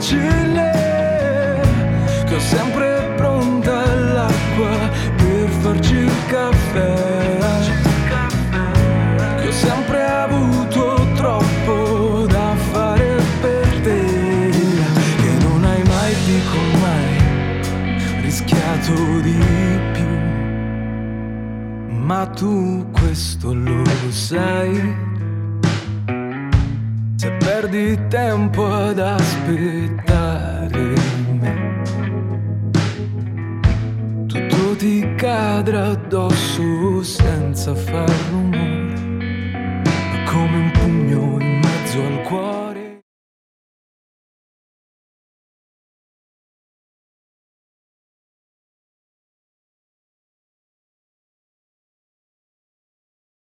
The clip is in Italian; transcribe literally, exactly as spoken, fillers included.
facile, che ho sempre pronta l'acqua per farci il caffè, che ho sempre avuto troppo da fare per te, che non hai mai, dico mai, rischiato di più, ma tu questo lo sai. Se perdi tempo ad aspettare me, tutto ti cadrà addosso senza far rumore.